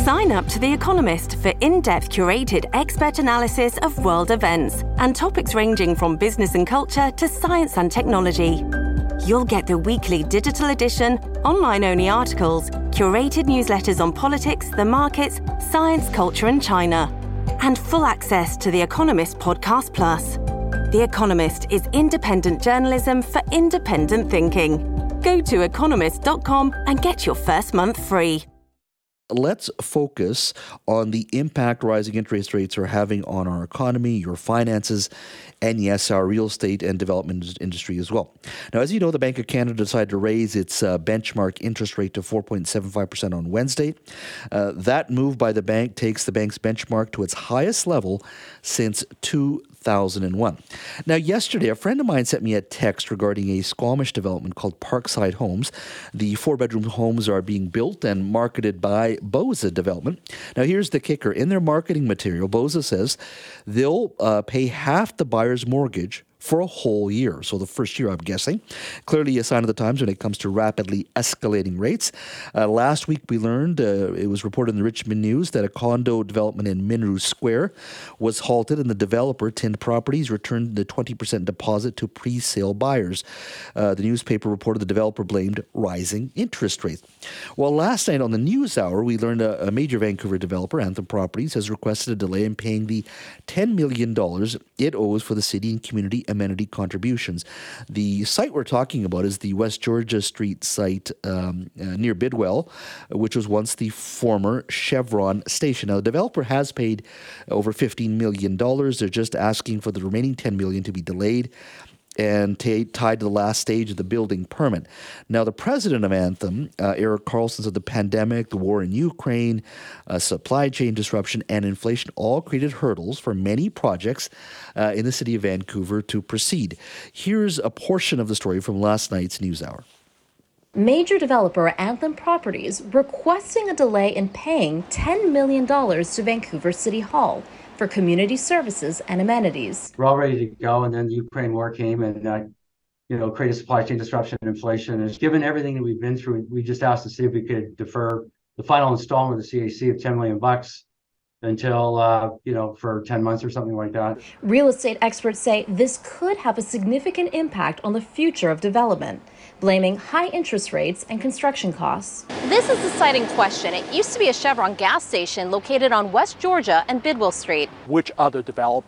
Sign up to The Economist for in-depth curated expert analysis of world events and topics ranging from business and culture to science and technology. You'll get the weekly digital edition, online-only articles, curated newsletters on politics, the markets, science, culture and China, and full access to The Economist Podcast Plus. The Economist is independent journalism for independent thinking. Go to economist.com and get your first month free. Let's focus on the impact rising interest rates are having on our economy, your finances, and yes, our real estate and development industry as well. Now, as you know, the Bank of Canada decided to raise its benchmark interest rate to 4.75% on Wednesday. That move by the bank takes the bank's benchmark to its highest level since 2001. Now, yesterday, a friend of mine sent me a text regarding a Squamish development called Parkside Homes. The 4-bedroom homes are being built and marketed by Boza Development. Now, here's the kicker. In their marketing material, Boza says they'll pay half the buyer's mortgage for a whole year. So the first year, I'm guessing. Clearly a sign of the times when it comes to rapidly escalating rates. Last week, we learned, it was reported in the Richmond News, that a condo development in Minru Square was halted and the developer, Tin Properties, returned the 20% deposit to pre-sale buyers. The newspaper reported the developer blamed rising interest rates. Well, last night on the News Hour, we learned a major Vancouver developer, Anthem Properties, has requested a delay in paying the $10 million it owes for the city and community amenity contributions. The site we're talking about is the West Georgia Street site near Bidwell, which was once the former Chevron station. Now, the developer has paid over $15 million. They're just asking for the remaining $10 million to be delayed and tied to the last stage of the building permit. Now, the president of Anthem, Eric Carlson, said the pandemic, the war in Ukraine, supply chain disruption, and inflation all created hurdles for many projects in the city of Vancouver to proceed. Here's a portion of the story from last night's News Hour. Major developer Anthem Properties requesting a delay in paying $10 million to Vancouver City Hall for community services and amenities. We're all ready to go, and then the Ukraine war came and created supply chain disruption and inflation. And given everything that we've been through, we just asked to see if we could defer the final installment of the CAC of $10 million until, for 10 months or something like that. Real estate experts say this could have a significant impact on the future of development, blaming high interest rates and construction costs. This is the site in question. It used to be a Chevron gas station located on West Georgia and Bidwell Street. Which other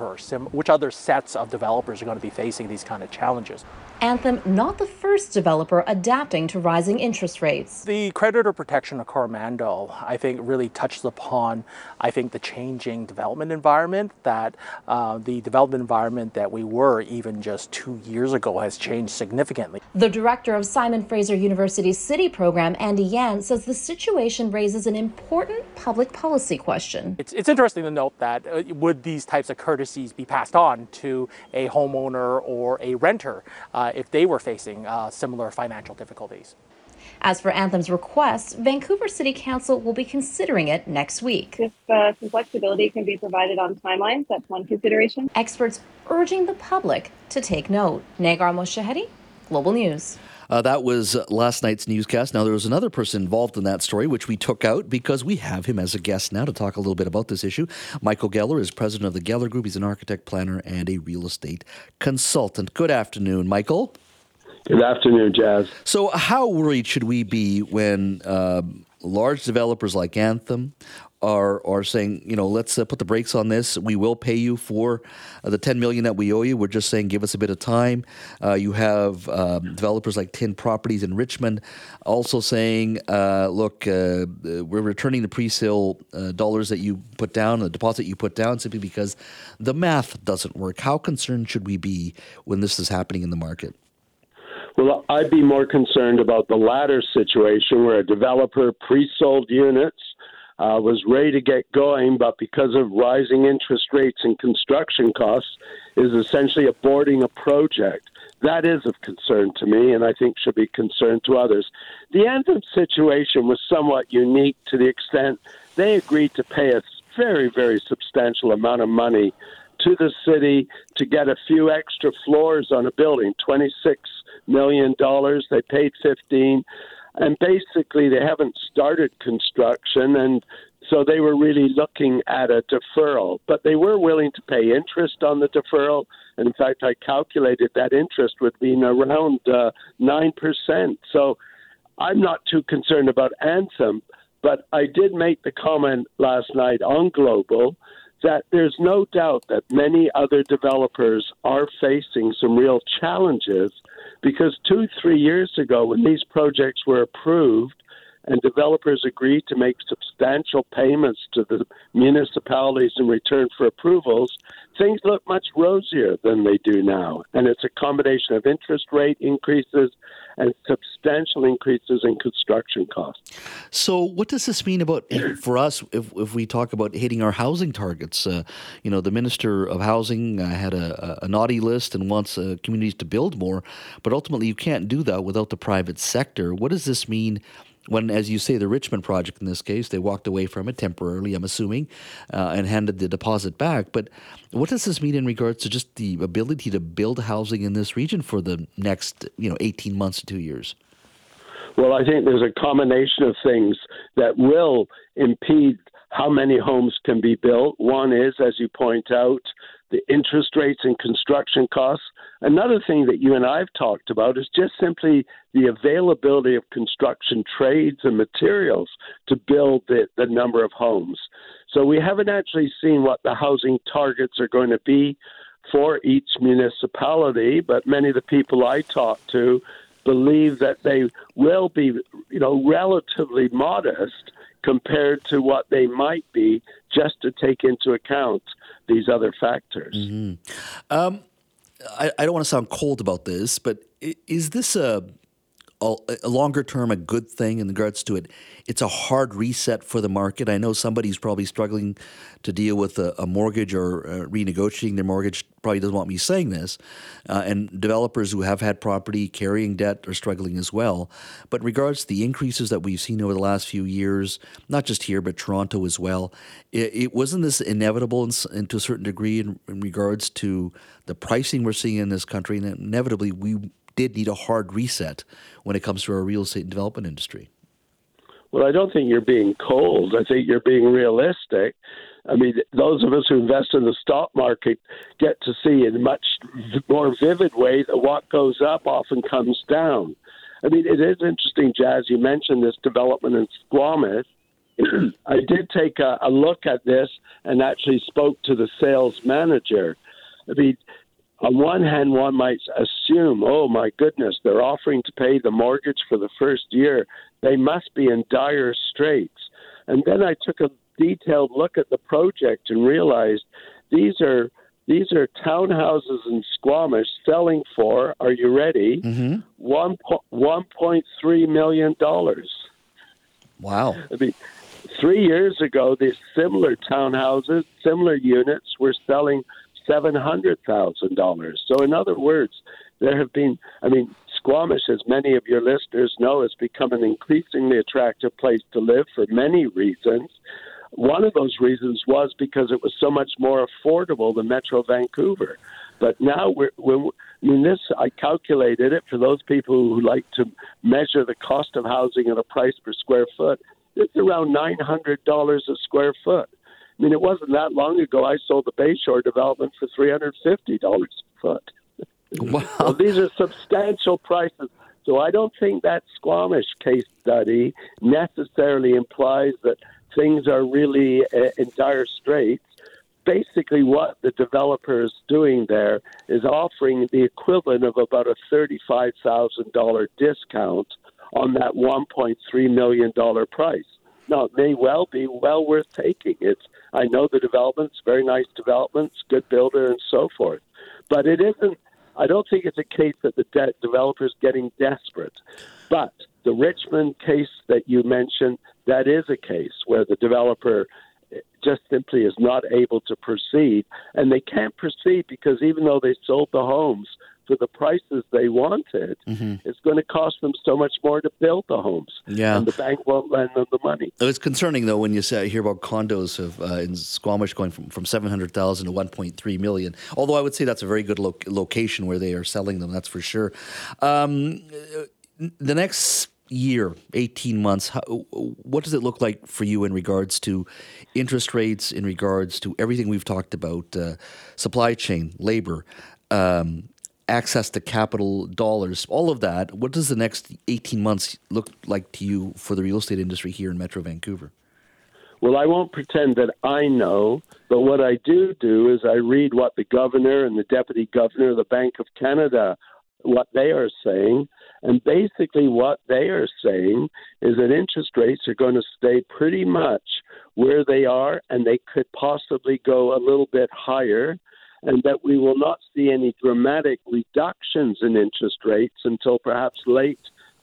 sets of developers are going to be facing these kind of challenges? Anthem not the first developer adapting to rising interest rates. The creditor protection of Coromandel, I think, really touches upon, the changing development environment, that the development environment that we were even just 2 years ago has changed significantly. The director of Simon Fraser University's City program, Andy Yan, says the situation raises an important public policy question. It's interesting to note that would these types of courtesies be passed on to a homeowner or a renter if they were facing similar financial difficulties? As for Anthem's request, Vancouver City Council will be considering it next week. If some flexibility can be provided on timelines, that's one consideration. Experts urging the public to take note. Nagar Moshahedi, Global News. That was last night's newscast. Now, there was another person involved in that story, which we took out because we have him as a guest now to talk a little bit about this issue. Michael Geller is president of the Geller Group. He's an architect, planner, and a real estate consultant. Good afternoon, Michael. Good afternoon, Jazz. So how worried should we be when large developers like Anthem are saying, let's put the brakes on this. We will pay you for the $10 million that we owe you. We're just saying give us a bit of time. You have developers like Tin Properties in Richmond also saying, look, we're returning the pre-sale dollars that you put down, the deposit you put down, simply because the math doesn't work. How concerned should we be when this is happening in the market? Well, I'd be more concerned about the latter situation where a developer pre-sold units, was ready to get going, but because of rising interest rates and construction costs, is essentially aborting a project. That is of concern to me, and I think should be concern to others. The Anthem situation was somewhat unique to the extent they agreed to pay a very, very substantial amount of money to the city to get a few extra floors on a building, $26 million. They paid $15 million. And basically, they haven't started construction, and So they were really looking at a deferral, but they were willing to pay interest on the deferral. And in fact, I calculated that interest would be around 9%. So I'm not too concerned about Anthem, but I did make the comment last night on Global that there's no doubt that many other developers are facing some real challenges because 2-3 years ago, when these projects were approved, and developers agreed to make substantial payments to the municipalities in return for approvals, things look much rosier than they do now. And it's a combination of interest rate increases and substantial increases in construction costs. So what does this mean for us if we talk about hitting our housing targets? The Minister of Housing had a naughty list and wants communities to build more, but ultimately you can't do that without the private sector. What does this mean when, as you say, the Richmond project in this case, they walked away from it temporarily, I'm assuming, and handed the deposit back. But what does this mean in regards to just the ability to build housing in this region for the next 18 months to 2 years? Well, I think there's a combination of things that will impede how many homes can be built. One is, as you point out, the interest rates and construction costs. Another thing that you and I have talked about is just simply the availability of construction trades and materials to build the number of homes. So we haven't actually seen what the housing targets are going to be for each municipality, but many of the people I talk to believe that they will be, relatively modest compared to what they might be, just to take into account these other factors. Mm-hmm. I don't want to sound cold about this, but is this a longer term a good thing in regards to it? It's a hard reset for the market. I know somebody's probably struggling to deal with a mortgage or renegotiating their mortgage probably doesn't want me saying this, and developers who have had property carrying debt are struggling as well. But in regards to the increases that we've seen over the last few years, not just here but Toronto as well, it wasn't this inevitable and to a certain degree in regards to the pricing we're seeing in this country, and inevitably we did need a hard reset when it comes to our real estate and development industry. Well, I don't think you're being cold. I think you're being realistic. I mean, those of us who invest in the stock market get to see in a much more vivid way that what goes up often comes down. I mean, it is interesting, Jazz, you mentioned this development in Squamish. I did take a look at this and actually spoke to the sales manager. I mean, on one hand, one might assume, oh, my goodness, they're offering to pay the mortgage for the first year. They must be in dire straits. And then I took a detailed look at the project and realized these are townhouses in Squamish selling for, are you ready, $1.3 million. Wow. I mean, 3 years ago, these similar townhouses, similar units were selling $700,000. So in other words, there have been, Squamish, as many of your listeners know, has become an increasingly attractive place to live for many reasons. One of those reasons was because it was so much more affordable than Metro Vancouver. But now, I calculated it for those people who like to measure the cost of housing at a price per square foot. It's around $900 a square foot. I mean, it wasn't that long ago I sold the Bayshore development for $350 a foot. Wow. So these are substantial prices. So I don't think that Squamish case study necessarily implies that things are really in dire straits. Basically, what the developer is doing there is offering the equivalent of about a $35,000 discount on that $1.3 million price. Now, it may well be well worth taking. I know the developments, very nice developments, good builder, and so forth. But it isn't. I don't think it's a case that the developer's getting desperate. But the Richmond case that you mentioned, that is a case where the developer just simply is not able to proceed. And they can't proceed because even though they sold the homes for the prices they wanted, it's going to cost them so much more to build the homes. Yeah. And the bank won't lend them the money. It's concerning, though, when you hear about condos in Squamish going from $700,000 to $1.3 million. Although I would say that's a very good location where they are selling them, that's for sure. The next year, 18 months, what does it look like for you in regards to interest rates, in regards to everything we've talked about, supply chain, labor, access to capital, dollars, all of that? What does the next 18 months look like to you for the real estate industry here in Metro Vancouver? Well, I won't pretend that I know, but what I do is I read what the governor and the deputy governor of the Bank of Canada, what they are saying. And basically what they are saying is that interest rates are going to stay pretty much where they are, and they could possibly go a little bit higher, and that we will not see any dramatic reductions in interest rates until perhaps late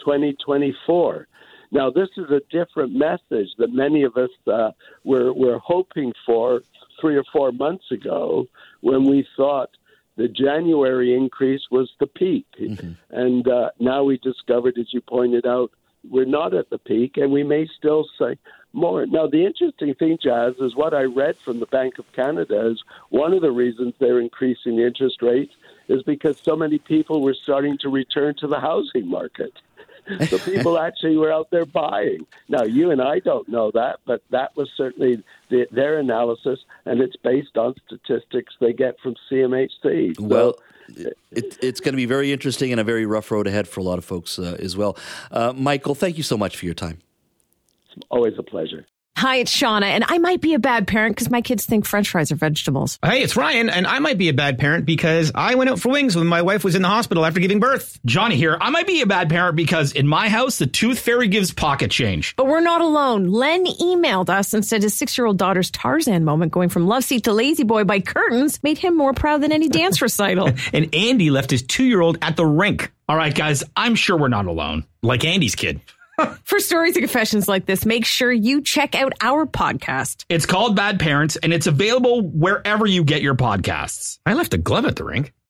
2024. Now, this is a different message that many of us were hoping for 3 or 4 months ago, when we thought the January increase was the peak. Mm-hmm. And now we discovered, as you pointed out, we're not at the peak, and we may still say more. Now, the interesting thing, Jazz, is what I read from the Bank of Canada is one of the reasons they're increasing the interest rates is because so many people were starting to return to the housing market. So people actually were out there buying. Now, you and I don't know that, but that was certainly their analysis, and it's based on statistics they get from CMHC. Well, it's going to be very interesting and a very rough road ahead for a lot of folks as well. Michael, thank you so much for your time. It's always a pleasure. Hi, it's Shauna, and I might be a bad parent because my kids think French fries are vegetables. Hey, it's Ryan, and I might be a bad parent because I went out for wings when my wife was in the hospital after giving birth. Johnny here. I might be a bad parent because in my house, the tooth fairy gives pocket change. But we're not alone. Len emailed us and said his 6-year-old daughter's Tarzan moment going from love seat to lazy boy by curtains made him more proud than any dance recital. And Andy left his 2-year-old at the rink. All right, guys, I'm sure we're not alone. Like Andy's kid. For stories and confessions like this, make sure you check out our podcast. It's called Bad Parents, and it's available wherever you get your podcasts. I left a glove at the rink.